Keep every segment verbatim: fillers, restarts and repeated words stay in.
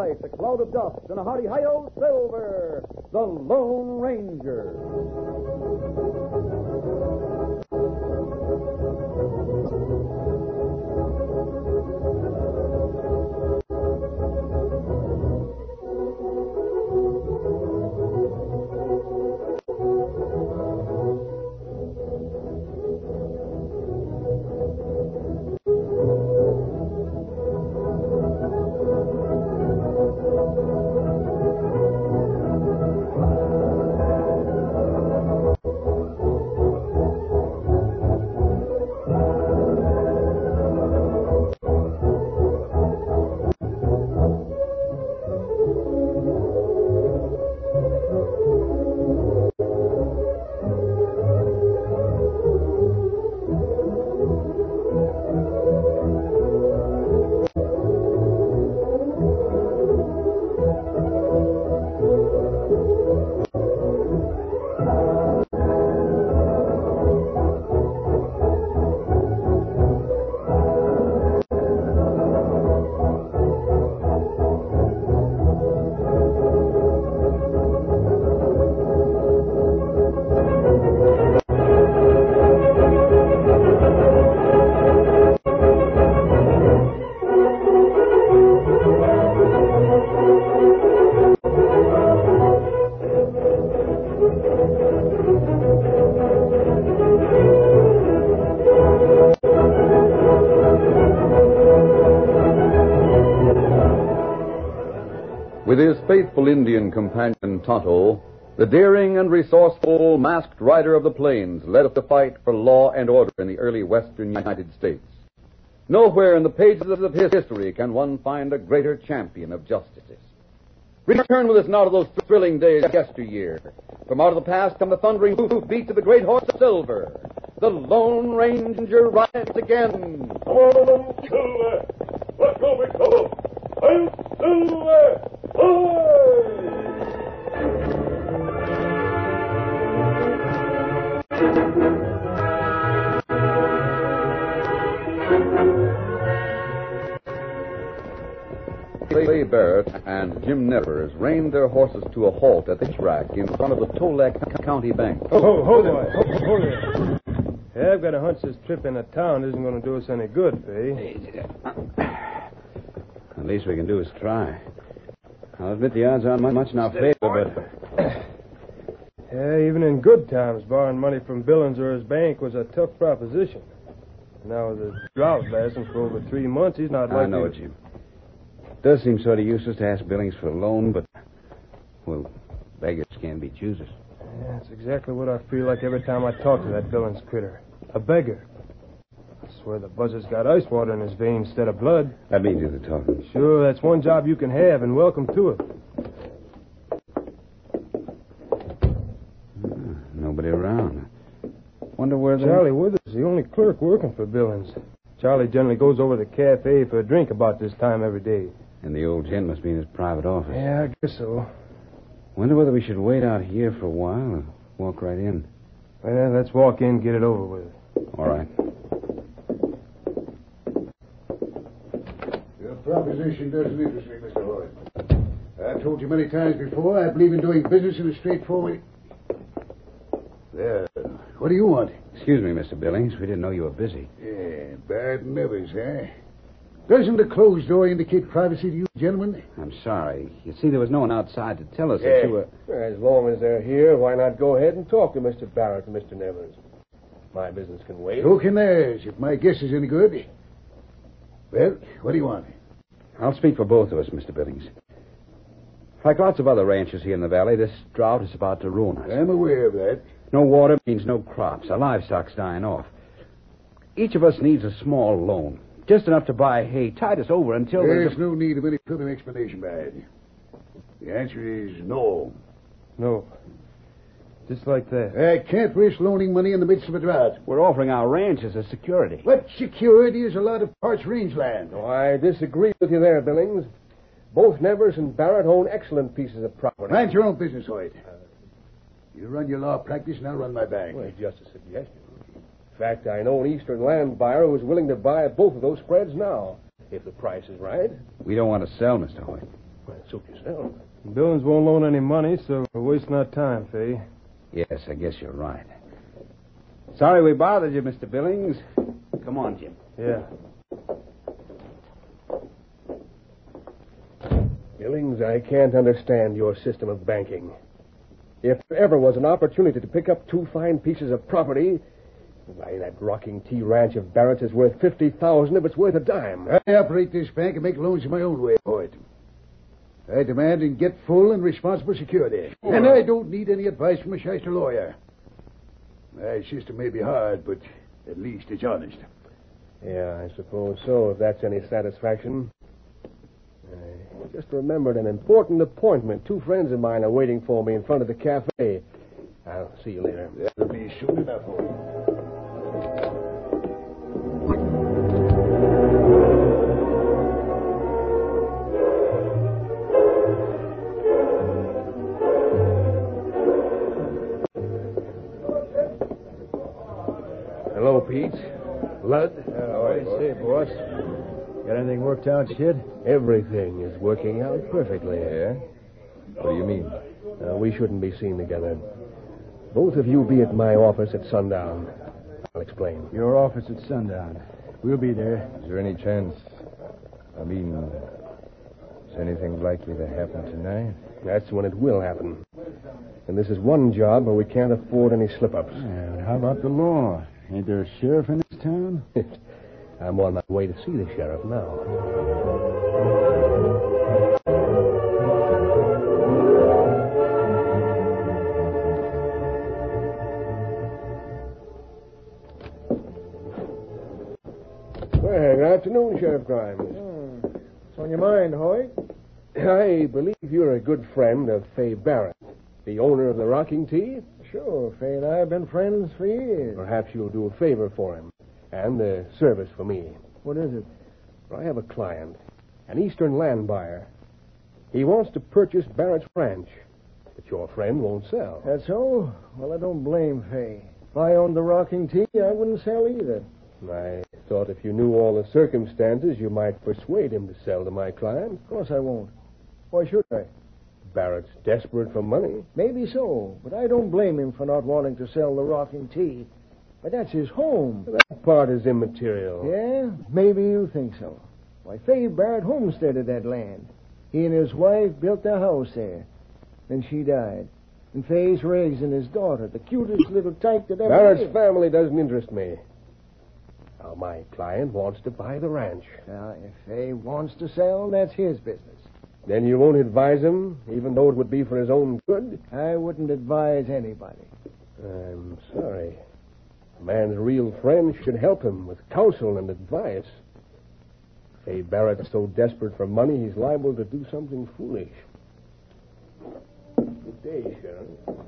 light, a cloud of dust, and a hearty hi-yo, Silver, the Lone Ranger. With his faithful Indian companion Tonto, the daring and resourceful masked rider of the plains led up the fight for law and order in the early western United States. Nowhere in the pages of his history can one find a greater champion of justice. Return with us now to those thrilling days of yesteryear. From out of the past come the thundering hoof beats of the great horse Silver. The Lone Ranger rides again. Come on, Silver! Let's go, big fellow! I'm Silver! Clay Barrett and Jim Nevers reined their horses to a halt at the track in front of the Tolek County Bank. Oh, hold, hold it. Hold, hold it. Yeah, I've got a hunch this trip into town isn't going to do us any good, Fay. At least we can do is try. I'll admit the odds aren't much in our favor, but... Yeah, even in good times, borrowing money from Billings or his bank was a tough proposition. Now, with the drought lasting for over three months, he's not likely... I know it, Jim. It does seem sort of useless to ask Billings for a loan, but, well, beggars can't be choosers. Yeah, that's exactly what I feel like every time I talk to that Billings critter. A beggar. I swear the buzzard's got ice water in his veins instead of blood. Let me do the talking. Sure, that's one job you can have, and welcome to it. Hmm, nobody around. Wonder where they... Charlie Withers, the only clerk working for Billings. Charlie generally goes over to the cafe for a drink about this time every day. And the old gent must be in his private office. Yeah, I guess so. Wonder whether we should wait out here for a while or walk right in. Well, let's walk in and get it over with. All right. Your proposition doesn't interest me, Mister Hoyt. I've told you many times before I believe in doing business in a straightforward... There. What do you want? Excuse me, Mister Billings. We didn't know you were busy. Yeah, Barrett and Nevers, eh? Doesn't the closed door indicate privacy to you, gentlemen? I'm sorry. You see, there was no one outside to tell us yeah. that you were... As long as they're here, why not go ahead and talk to Mister Barrett and Mister Nevers? My business can wait. So can theirs, if my guess is any good. Well, what do you want? I'll speak for both of us, Mister Billings. Like lots of other ranches here in the valley, this drought is about to ruin us. I'm aware of that. No water means no crops. Our livestock's dying off. Each of us needs a small loan. Just enough to buy hay. Tide us over until there's... There's no need of any further explanation, Bad. The answer is no. No. Just like that. I can't risk loaning money in the midst of a drought. We're offering our ranch as a security. What security is a lot of parched rangeland? Oh, I disagree with you there, Billings. Both Nevers and Barrett own excellent pieces of property. Mind your own business, Hoyt. You run your law practice, and I'll run my bank. Well, it's just a suggestion. In fact, I know an eastern land buyer who's willing to buy both of those spreads now, if the price is right. We don't want to sell, Mister Hoyt. Well, suit yourself. Billings won't loan any money, so we're wasting our time, Fay. Yes, I guess you're right. Sorry we bothered you, Mister Billings. Come on, Jim. Yeah. Billings, I can't understand your system of banking. If there ever was an opportunity to pick up two fine pieces of property, why, that Rocking T Ranch of Barrett's is worth fifty thousand if it's worth a dime. I operate this bank and make loans in my own way, Hoyt. I demand and get full and responsible security. Sure. And I don't need any advice from a shyster lawyer. My system may be hard, but at least it's honest. Yeah, I suppose so, if that's any satisfaction. I just remembered an important appointment. Two friends of mine are waiting for me in front of the cafe. I'll see you later. That'll be soon enough, Hoyt. Hello, Pete. Lud? How I say, boss. Got anything worked out yet? Everything is working out perfectly. Yeah? What do you mean? Uh, we shouldn't be seen together. Both of you be at my office at sundown. I'll explain. Your office at sundown. We'll be there. Is there any chance, I mean, is anything likely to happen tonight? That's when it will happen. And this is one job where we can't afford any slip-ups. Yeah, but how about the law? Ain't there a sheriff in this town? I'm on my way to see the sheriff now. Well, good afternoon, Sheriff Grimes. Hmm. What's on your mind, Hoyt? I believe you're a good friend of Fay Barrett, the owner of the Rocking T. Sure, Fay and I have been friends for years. Perhaps you'll do a favor for him, and a service for me. What is it? I have a client, an eastern land buyer. He wants to purchase Barrett's ranch, but your friend won't sell. That's so? Well, I don't blame Fay. If I owned the Rocking T, I wouldn't sell either. I thought if you knew all the circumstances, you might persuade him to sell to my client. Of course I won't. Why should I? Barrett's desperate for money. Maybe so, but I don't blame him for not wanting to sell the Rocking T. But that's his home. That part is immaterial. Yeah? Maybe you think so. Why, Fay Barrett homesteaded that land. He and his wife built their house there. Then she died. And Fay's raising his daughter, the cutest little tyke that ever Barrett's lived. family doesn't interest me. Now, my client wants to buy the ranch. Now, if Fay wants to sell, that's his business. Then you won't advise him, even though it would be for his own good? I wouldn't advise anybody. I'm sorry. A man's real friend should help him with counsel and advice. Fay Barrett's so desperate for money, he's liable to do something foolish. Good day, Sheriff.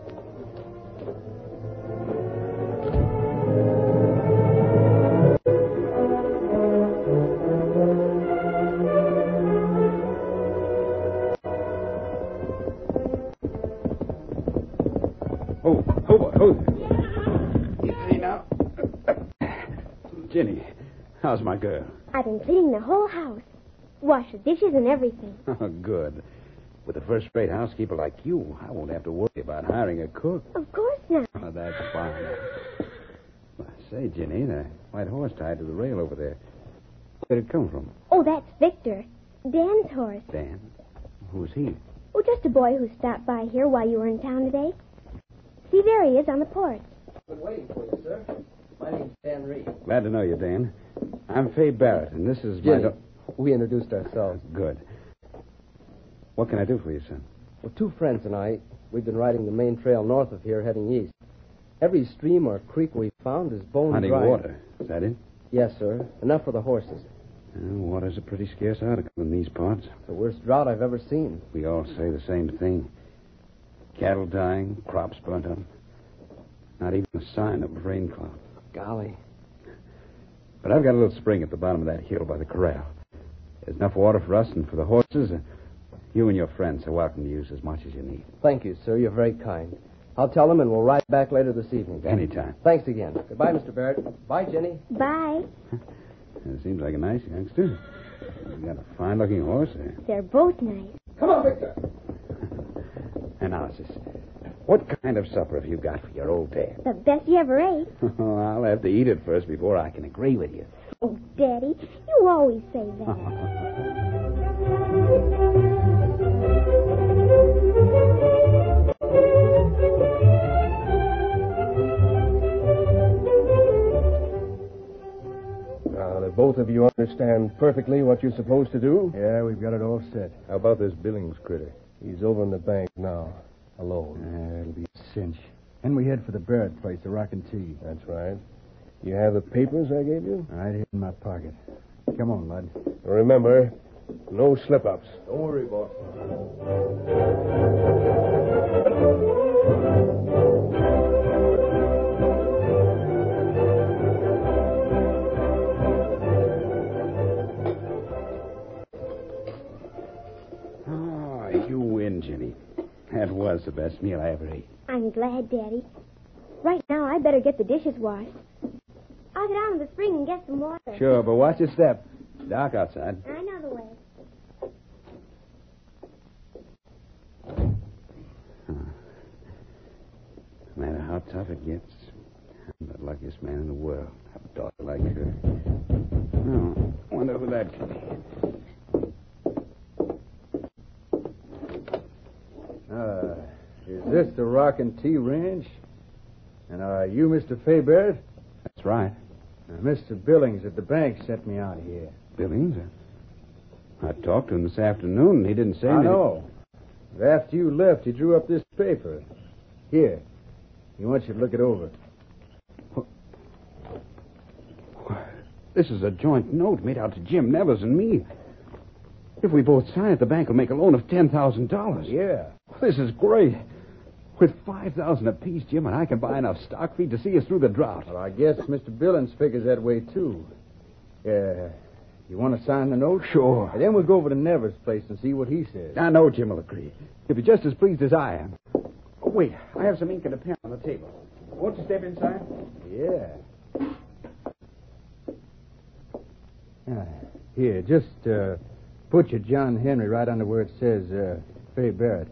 Oh, oh, oh. Easy now. Jenny, how's my girl? I've been cleaning the whole house. Wash the dishes and everything. Oh, good. With a first-rate housekeeper like you, I won't have to worry about hiring a cook. Of course not. Oh, that's fine. Well, say, Jenny, the white horse tied to the rail over there. Where'd it come from? Oh, that's Victor. Dan's horse. Dan? Who's he? Oh, just a boy who stopped by here while you were in town today. See, there he is on the porch. Been waiting for you, sir. My name's Dan Reed. Glad to know you, Dan. I'm Fay Barrett, and this is Jenny. my... Do- We introduced ourselves. Good. What can I do for you, son? Well, two friends and I, we've been riding the main trail north of here, heading east. Every stream or creek we've found is bone Hunting dry. water. Is that it? Yes, sir. Enough for the horses. Well, water's a pretty scarce article in these parts. The worst drought I've ever seen. We all say the same thing. Cattle dying, crops burnt up. Not even a sign of a rain cloud. Golly. But I've got a little spring at the bottom of that hill by the corral. There's enough water for us and for the horses. And you and your friends are welcome to use as much as you need. Thank you, sir. You're very kind. I'll tell them, and we'll ride back later this evening. Anytime. Thanks again. Goodbye, Mister Barrett. Bye, Jenny. Bye. It seems like a nice youngster. You got a fine-looking horse there. They're both nice. Come on, Victor. Analysis. What kind of supper have you got for your old dad? The best you ever ate. I'll have to eat it first before I can agree with you. Oh, Daddy, you always say that. Now, do both of you understand perfectly what you're supposed to do? Yeah, we've got it all set. How about this Billings critter? He's over in the bank now, alone. Uh, it'll be a cinch. Then we head for the Barrett place, the Rock and Tea. That's right. You have the papers I gave you? Right here in my pocket. Come on, Lud. Remember, no slip-ups. Don't worry, boss. Oh, you win, Jenny. That was the best meal I ever ate. I'm glad, Daddy. Right now, I better get the dishes washed. I'll go down to the spring and get some water. Sure, but watch your step. Dark outside. I know the way. No matter how tough it gets, I'm the luckiest man in the world. Have a daughter like her. Oh, wonder who that could be. Uh, is this the Rock and Tea Ranch? And are you Mister Fay Barrett? That's right. Uh, Mister Billings at the bank sent me out here. Billings? I talked to him this afternoon, and he didn't say I anything. know. But after you left, he drew up this paper. Here. He wants you to look it over. This is a joint note made out to Jim Nevers and me. If we both sign it, the bank will make a loan of ten thousand dollars. Yeah. This is great. With five thousand dollars apiece, Jim and I can buy enough stock feed to see us through the drought. Well, I guess Mister Billings figures that way, too. Yeah. You want to sign the note? Sure. And then we'll go over to Nevers' place and see what he says. I know Jim will agree. He'll be just as pleased as I am. Oh, wait. I have some ink and a pen on the table. Won't you step inside? Yeah. Ah, here, just uh, put your John Henry right under where it says uh, Fay Barrett.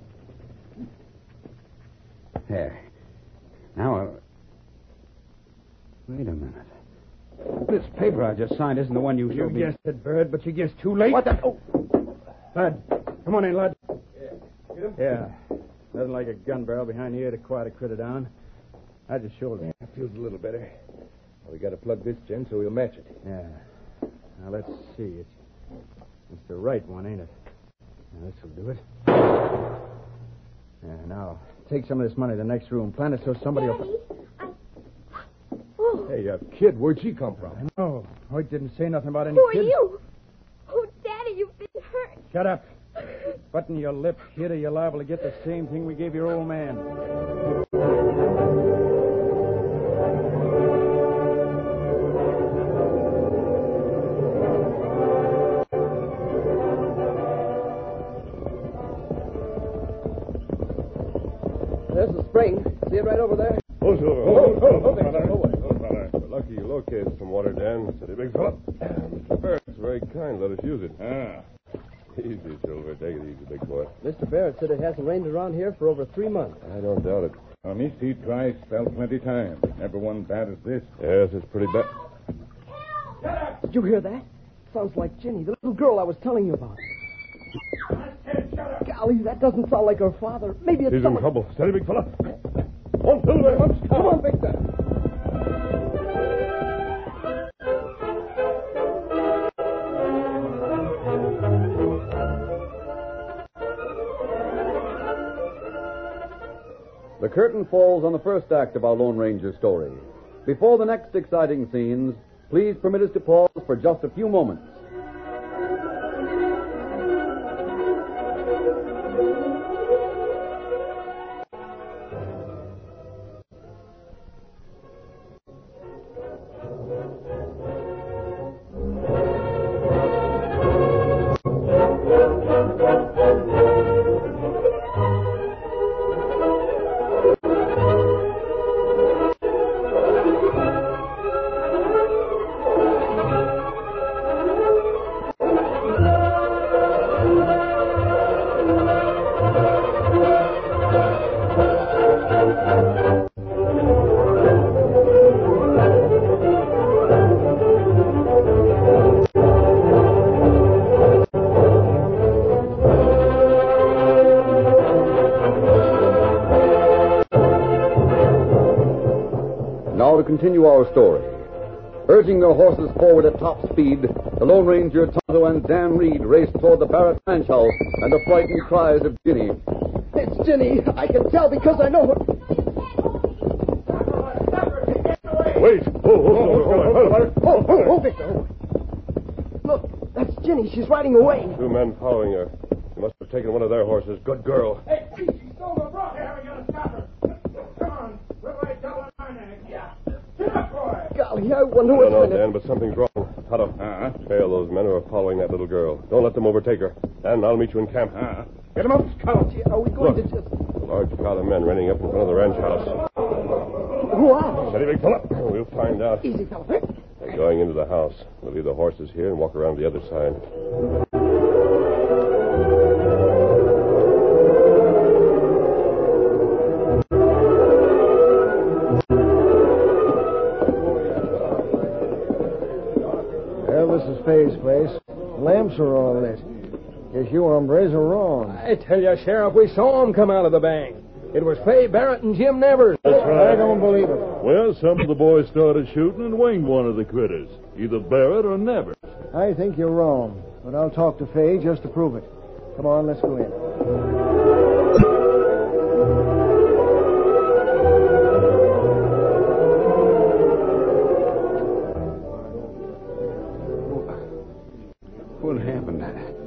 There. Now, uh... wait a minute. This paper I just signed isn't the one you You showed me. guessed it, Bird, but you guessed too late. What the... Oh. Lad, come on in, lad. Yeah. Get him? Yeah. Nothing like a gun barrel behind the ear to quiet a critter down. I just shoulder it. Feels a little better. Well, we got to plug this, Jen, so we'll match it. Yeah. Now, let's see. It's, it's the right one, ain't it? Now, this will do it. Yeah, now, take some of this money to the next room. Plan it so somebody Daddy, will... I... Oh, Hey, uh, kid, where'd she come from? No, Hoyt didn't say nothing about any who are kids. you? Oh, Daddy, you've been hurt. Shut up. Button your lip, kid, or you're liable to get the same thing we gave your old man. There's the spring. See it right over there? Oh, Silver. Oh, oh, oh, fella. oh, Oh, fella. We're lucky you located some water, Dan. Steady, big fella. Mister Barrett's very kind. Let us use it. Ah. Easy, Silver. Take it easy, big boy. Mister Barrett said it hasn't rained around here for over three months. I don't doubt it. On East Heat dry spell plenty time. Never one bad as this. Yes, it's pretty bad. Did you hear that? Sounds like Jenny, the little girl I was telling you about. Golly, that doesn't sound like her father. Maybe it's He's someone... in trouble. Steady, big fella. On, Silver. Come on, Victor. The curtain falls on the first act of our Lone Ranger story. Before the next exciting scenes, please permit us to pause for just a few moments. now to continue our story. Urging their horses forward at top speed, the Lone Ranger, Tonto, and Dan Reed raced toward the Barrett ranch house and the frightened cries of Ginny. It's Ginny. I can tell because I know her. Wait! Oh, oh, oh, Oh, oh, oh, Victor. Look, that's Ginny. She's riding away. Two men following her. They must have taken one of their horses. Good girl. Hey, she stole my bra. Hey, we gotta stop her. Come on. We'll ride double on my neck. Yeah. Get up, boy. Golly, I wonder I what's don't know, in it. Dan, but something's wrong. Tonto, Uh-huh. trail those men who are following that little girl. Don't let them overtake her. Dan, I'll meet you in camp. Uh-huh. Get him up, Scout. Are we going Look. to just... A large crowd of men running up in front of the ranch house. Who are Steady, big fella. We'll find out. they? Easy, fella. They're going into the house. We'll leave the horses here and walk around the other side. Well, this is Faye's place. The lamps are all lit. Guess you hombres are wrong. I tell you, Sheriff, we saw him come out of the bank. It was Fay Barrett and Jim Nevers. I don't believe it. Well, some of the boys started shooting and winged one of the critters. Either Barrett or Nevers. I think you're wrong, but I'll talk to Faye just to prove it. Come on, let's go in. What happened?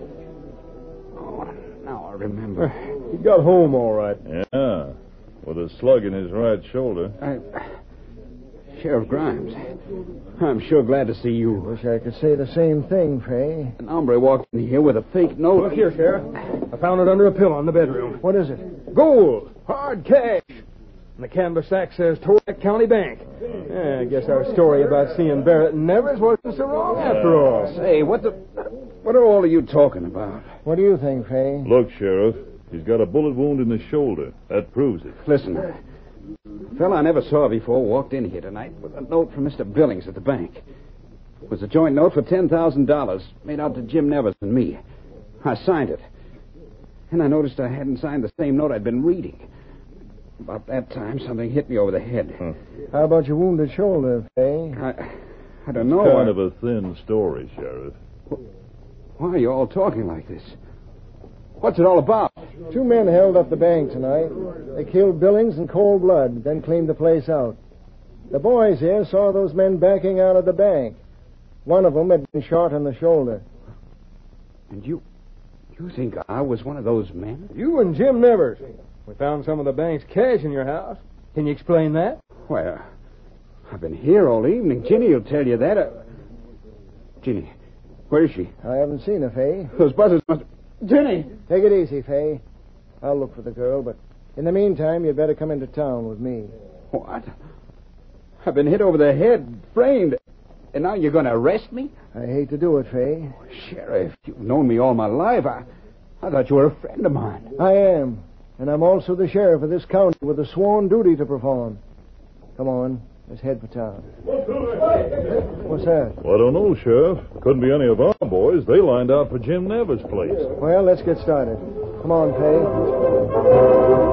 Oh, now I remember. He got home all right. Yeah, with a slug in his right shoulder. I... Sheriff Grimes, I'm sure glad to see you. Wish I could say the same thing, Faye. An hombre walked in here with a fake note. Look here, Sheriff. I found it under a pillow in the bedroom. What is it? Gold. Hard cash. And the canvas sack says Towac County Bank. Yeah, I guess our story about seeing Barrett and Nevers wasn't so wrong after all. Say, what the... What are all of you talking about? What do you think, Faye? Look, Sheriff, he's got a bullet wound in the shoulder. That proves it. Listen, a fella I never saw before walked in here tonight with a note from Mister Billings at the bank. It was a joint note for ten thousand dollars made out to Jim Nevers and me. I signed it. And I noticed I hadn't signed the same note I'd been reading. About that time, something hit me over the head. Huh. How about your wounded shoulder, Faye? I, I don't know. Kind I- of a thin story, Sheriff. Why are you all talking like this? What's it all about? Two men held up the bank tonight. They killed Billings in cold blood, then cleaned the place out. The boys here saw those men backing out of the bank. One of them had been shot in the shoulder. And you... You think I was one of those men? You and Jim Nevers. We found some of the bank's cash in your house. Can you explain that? Well, I've been here all evening. Ginny will tell you that. Uh... Ginny, where is she? I haven't seen her, Faye. Those buzzards must... Ginny! Take it easy, Faye. I'll look for the girl, but in the meantime, you'd better come into town with me. What? I've been hit over the head, framed, and now you're going to arrest me? I hate to do it, Faye. Sheriff, you've known me all my life. I, I thought you were a friend of mine. I am, and I'm also the sheriff of this county with a sworn duty to perform. Come on, let's head for town. What's that? Well, I don't know, Sheriff. Couldn't be any of our boys. They lined out for Jim Nevers' place. Well, let's get started. Come on, Faye.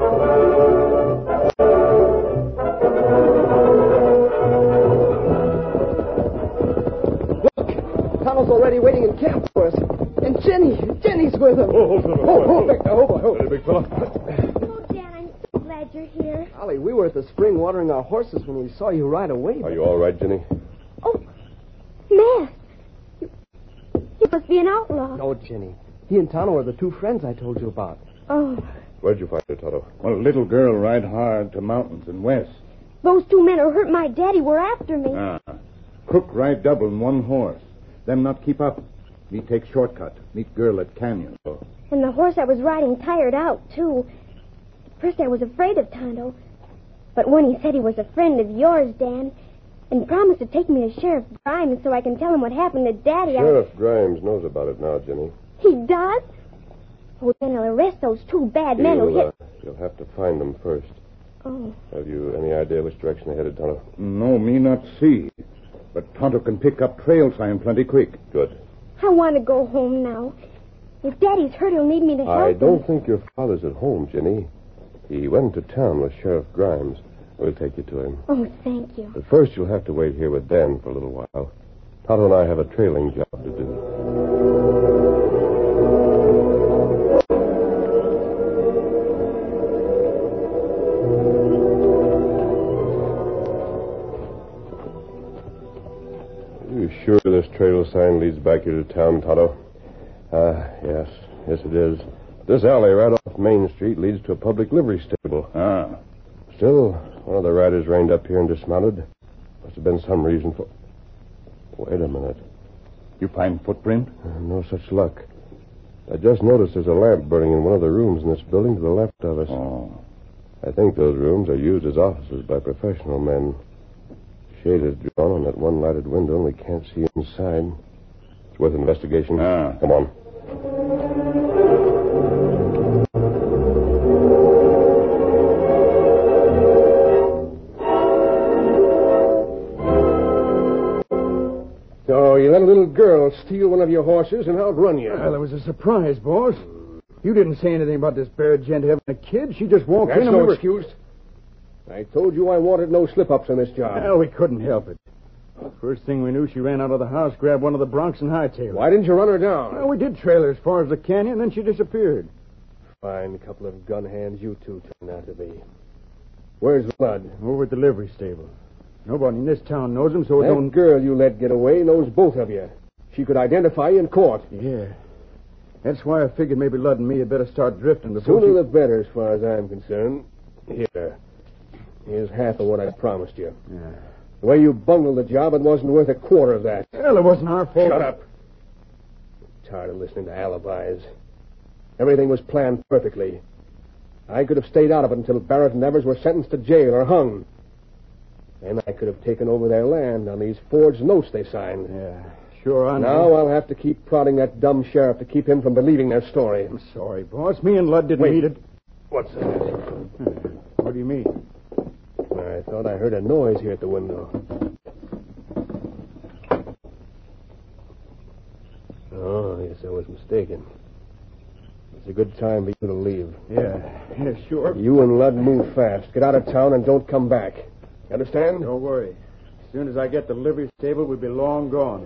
Tonto's already waiting in camp for us. And Jenny, Jenny's with him. Oh, hold on. Oh, oh, Victor, oh, boy, oh. Hey, big fella. Oh, Dan, I'm so glad you're here. Golly, we were at the spring watering our horses when we saw you right away. Are you all right, Jenny? Oh, Matt. You, you must be an outlaw. No, Jenny. He and Tonto are the two friends I told you about. Oh, Where'd you find her, Tonto? Well, a little girl ride hard to mountains and west. those two men who hurt my daddy were after me. Ah. Crook ride double in one horse. Them not keep up. Me take shortcut. Meet girl at canyon. So. And the horse I was riding tired out, too. At first I was afraid of Tonto. But when he said he was a friend of yours, Dan, and promised to take me to Sheriff Grimes so I can tell him what happened to Daddy, Sheriff Grimes knows about it now, Jenny. I... He does? Oh, then I'll arrest those two bad men who You'll, hit... uh, you'll have to find them first. Oh. Have you any idea which direction they headed, Tonto? No, me not see. But Tonto can pick up trail sign plenty quick. Good. I want to go home now. If Daddy's hurt, he'll need me to help I don't him. think your father's at home, Jenny. He went to town with Sheriff Grimes. We'll take you to him. Oh, thank you. But first, you'll have to wait here with Dan for a little while. Tonto and I have a trailing job to do. You sure this trail sign leads back here to town, Tonto? Ah, uh, yes. Yes, it is. This alley right off Main Street leads to a public livery stable. Ah. Still, one of the riders reined up here and dismounted. Must have been some reason for... Wait a minute. You find footprint? Uh, no such luck. I just noticed there's a lamp burning in one of the rooms in this building to the left of us. Oh. I think those rooms are used as offices by professional men. Shade is drawn on that one lighted window, and we can't see inside. It's worth investigation. Ah. Come on. So you let a little girl steal one of your horses and outrun you. Well, it was a surprise, boss. You didn't say anything about this Barrett gent having a kid. She just walked That's in and no we were... excuse. I told you I wanted no slip-ups on this job. Well, we couldn't help it. First thing we knew, she ran out of the house, grabbed one of the Bronx and hightailed. Why didn't you run her down? Well, we did trail her as far as the canyon, then she disappeared. Fine couple of gun hands you two turned out to be. Where's Blood? Over at the livery stable. Nobody in this town knows him, so it That don't... girl you let get away knows both of you. She could identify you in court. Yeah. That's why I figured maybe Lud and me had better start drifting before Sooner she... the better, as far as I'm concerned. Here. Here's half of what I promised you. Yeah. The way you bungled the job, it wasn't worth a quarter of that. Well, it wasn't our fault. Shut up. I'm tired of listening to alibis. Everything was planned perfectly. I could have stayed out of it until Barrett and Evers were sentenced to jail or hung. And I could have taken over their land on these forged notes they signed. Yeah, sure I know. Now I'll have to keep prodding that dumb sheriff to keep him from believing their story. I'm sorry, boss. Me and Lud didn't Wait. meet it. What's that? What do you mean? I thought I heard a noise here at the window. Oh, yes, I was mistaken. It's a good time for you to leave. Yeah, yeah, sure. You and Lud move fast. Get out of town and don't come back. You understand? Don't worry. As soon as I get to the livery stable, we'll be long gone.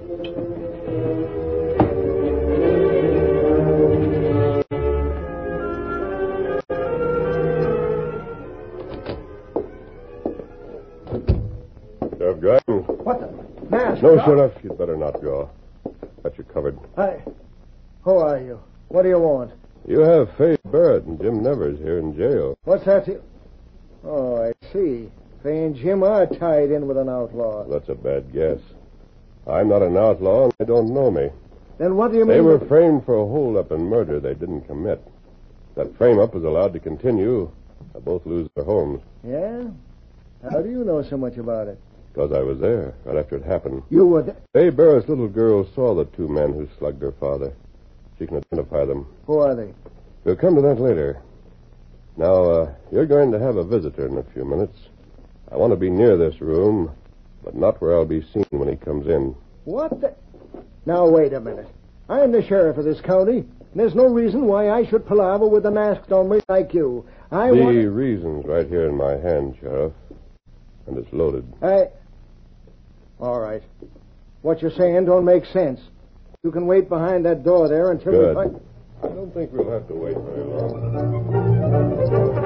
Sheriff Dryden. What the? Mask? No, Sheriff, you'd better not go. Got you covered. I... Who are you? What do you want? You have Faye Barrett and Jim Nevers here in jail. What's that? To... Oh, I see. Faye and Jim are tied in with an outlaw. That's a bad guess. I'm not an outlaw, and they don't know me. Then what do you They mean? were by- framed for a hold-up and murder they didn't commit. That frame-up was allowed to continue. They'll both lose their homes. Yeah? How do you know so much about it? Because I was there right after it happened. You were there? Faye Barrett's little girl saw the two men who slugged her father. She can identify them. Who are they? We'll come to that later. Now, uh, you're going to have a visitor in a few minutes. I want to be near this room, but not where I'll be seen when he comes in. What the... Now, wait a minute. I'm the sheriff of this county, and there's no reason why I should palaver with a masked hombre like you. I the want... reason's right here in my hand, Sheriff. And it's loaded. I... All right. What you're saying don't make sense. You can wait behind that door there until Good. we find... I don't think we'll have to wait very long.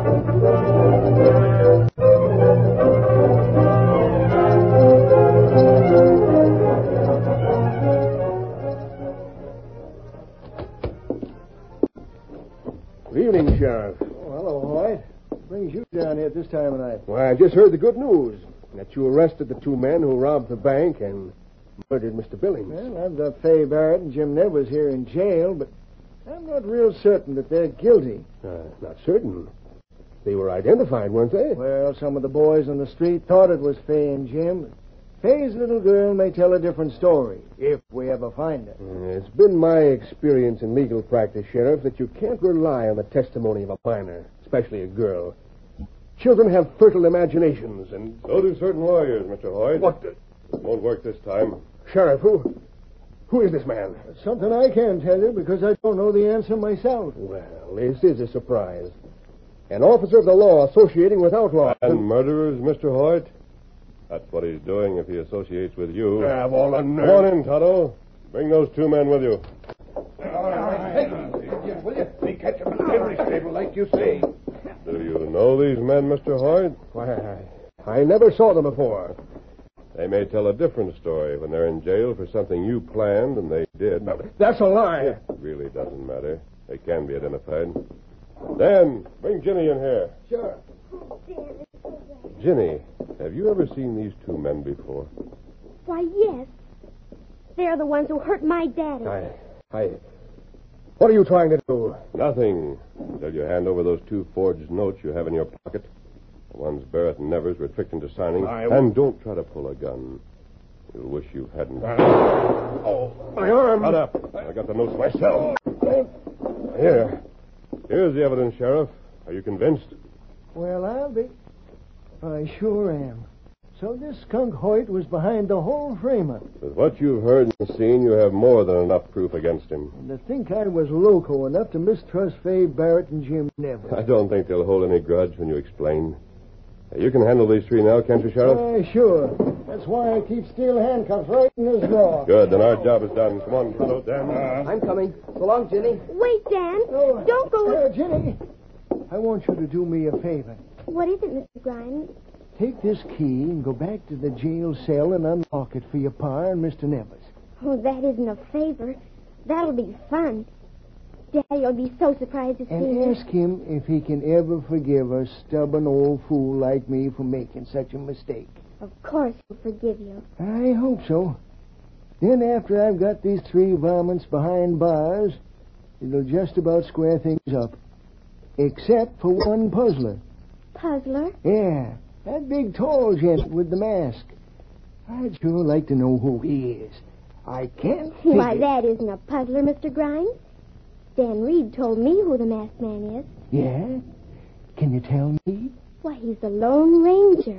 Good evening, Sheriff. Oh, hello, Hoyt. What brings you down here at this time of night? Why, I just heard the good news. That you arrested the two men who robbed the bank and murdered Mister Billings. Well, I've got Faye Barrett and Jim Nevers here in jail, but I'm not real certain that they're guilty. Uh, not certain. They were identified, weren't they? Well, some of the boys on the street thought it was Faye and Jim. Faye's little girl may tell a different story, if we ever find her. Uh, it's been my experience in legal practice, Sheriff, that you can't rely on the testimony of a minor, especially a girl. Children have fertile imaginations, and... So do certain lawyers, Mister Hoyt. What the... It won't work this time. Sheriff, who... Who is this man? It's something I can't tell you because I don't know the answer myself. Well, this is a surprise. An officer of the law associating with outlaws. And murderers, Mister Hoyt? That's what he's doing if he associates with you. Have all the nerve. Come on in, Tonto. Bring those two men with you. All right, take them, will you? They catch them in the livery stable, like you say. Do you know these men, Mister Hoyt? Why, I, I never saw them before. They may tell a different story when they're in jail for something you planned and they did. That's a lie. It really doesn't matter. They can be identified. Dan, bring Ginny in here. Sure. Ginny, have you ever seen these two men before? Why, yes. They're the ones who hurt my daddy. I, I... What are you trying to do? Nothing. Until you hand over those two forged notes you have in your pocket. The ones Barrett and Nevers were tricked into signing. I... And don't try to pull a gun. You'll wish you hadn't. Uh, oh, my arm. Shut up. I got the notes myself. Here. Here's the evidence, Sheriff. Are you convinced? Well, I'll be. I sure am. So this skunk Hoyt was behind the whole frame-up. With what you've heard and seen, you have more than enough proof against him. And to think I was loco enough to mistrust Fay Barrett and Jim Nevers. I don't think they'll hold any grudge when you explain. You can handle these three now, can't you, Sheriff? Uh, sure. That's why I keep steel handcuffs right in this drawer. Good, then our job is done. Come on, Tonto, Dan. Uh, I'm coming. So long, Ginny. Wait, Dan. Oh, Don't go... Uh, Ginny, I want you to do me a favor. What is it, Mister Grimes? Take this key and go back to the jail cell and unlock it for your pa and Mister Nevers. Oh, that isn't a favor. That'll be fun. Daddy'll be so surprised to see And me. ask him if he can ever forgive a stubborn old fool like me for making such a mistake. Of course he'll forgive you. I hope so. Then after I've got these three varmints behind bars, it'll just about square things up. Except for one puzzler. Puzzler? Yeah, that big tall gent with the mask. I'd sure like to know who he is. I can't figure... Why, that isn't a puzzler, Mister Grimes. Dan Reed told me who the masked man is. Yeah? Can you tell me? Why, he's the Lone Ranger.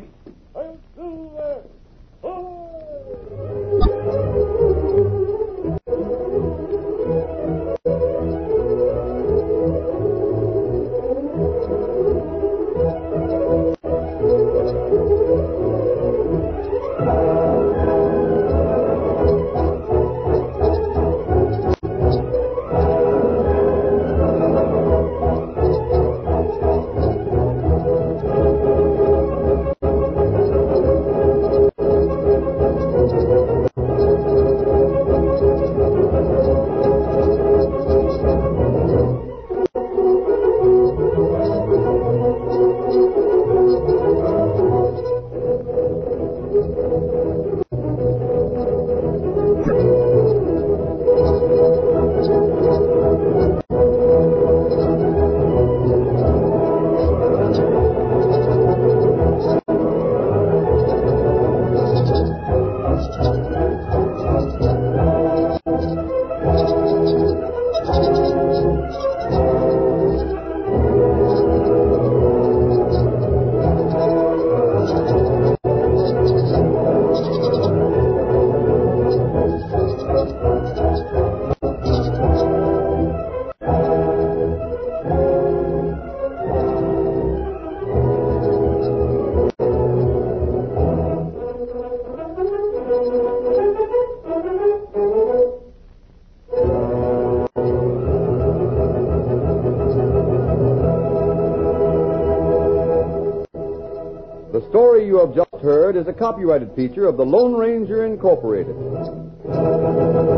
The story you have just heard is a copyrighted feature of the Lone Ranger Incorporated.